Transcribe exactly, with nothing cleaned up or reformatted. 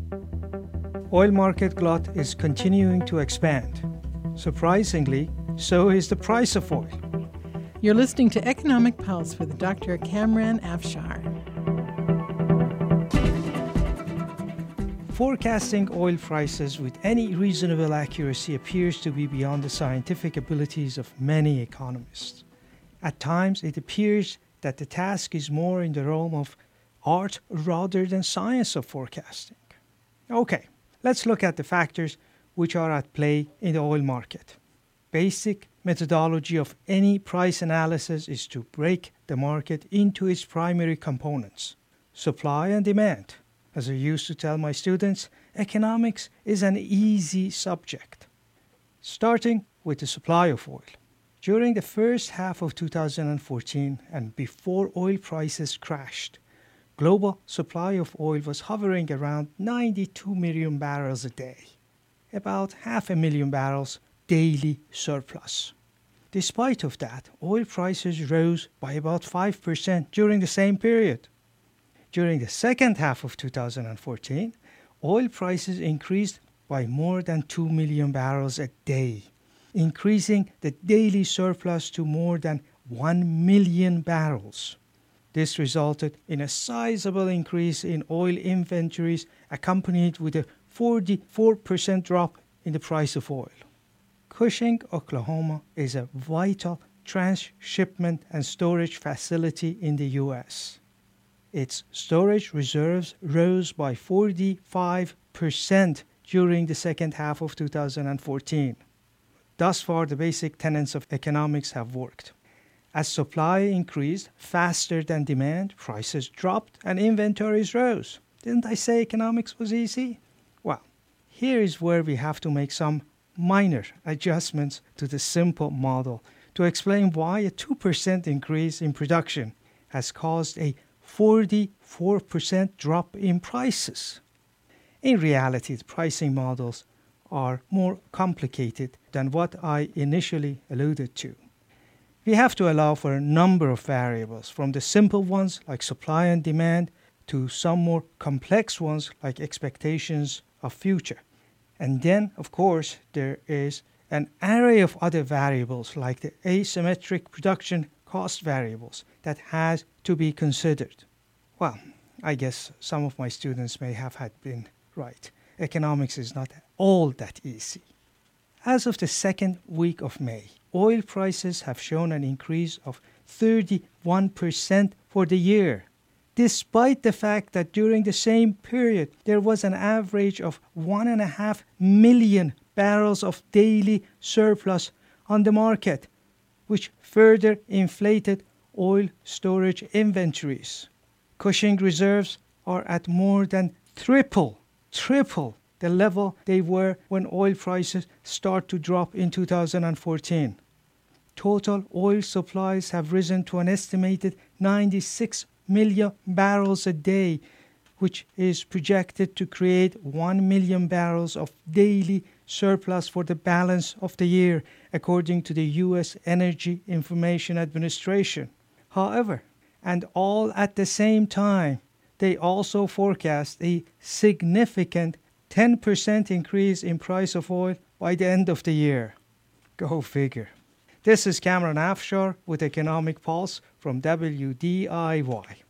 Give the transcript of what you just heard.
Oil market glut is continuing to expand. Surprisingly, so is the price of oil. You're listening to Economic Pulse with Doctor Kamran Afshar. Forecasting oil prices with any reasonable accuracy appears to be beyond the scientific abilities of many economists. At times, it appears that the task is more in the realm of art rather than science of forecasting. Okay, let's look at the factors which are at play in the oil market. Basic methodology of any price analysis is to break the market into its primary components, supply and demand. As I used to tell my students, economics is an easy subject. Starting with the supply of oil. During the first half of two thousand fourteen and before oil prices crashed, global supply of oil was hovering around ninety-two million barrels a day, about half a million barrels daily surplus. Despite of that, oil prices rose by about five percent during the same period. During the second half of two thousand fourteen, oil prices increased by more than two million barrels a day, increasing the daily surplus to more than one million barrels. This resulted in a sizable increase in oil inventories accompanied with a forty-four percent drop in the price of oil. Cushing, Oklahoma is a vital transshipment and storage facility in the U S. Its storage reserves rose by forty-five percent during the second half of two thousand fourteen. Thus far, the basic tenets of economics have worked. As supply increased faster than demand, prices dropped and inventories rose. Didn't I say economics was easy? Well, here is where we have to make some minor adjustments to the simple model to explain why a two percent increase in production has caused a forty-four percent drop in prices. In reality, the pricing models are more complicated than what I initially alluded to. We have to allow for a number of variables, from the simple ones like supply and demand to some more complex ones like expectations of future. And then, of course, there is an array of other variables like the asymmetric production cost variables that has to be considered. Well, I guess some of my students may have had been right. Economics is not all that easy. As of the second week of May, oil prices have shown an increase of thirty-one percent for the year, despite the fact that during the same period there was an average of one and a half million barrels of daily surplus on the market, which further inflated oil storage inventories. Cushing reserves are at more than triple, triple the level they were when oil prices start to drop in two thousand fourteen. Total oil supplies have risen to an estimated ninety-six million barrels a day, which is projected to create one million barrels of daily surplus for the balance of the year, according to the U S Energy Information Administration. However, and all at the same time, they also forecast a significant ten percent increase in price of oil by the end of the year. Go figure. This is Kamran Afshar with Economic Pulse from W D I Y.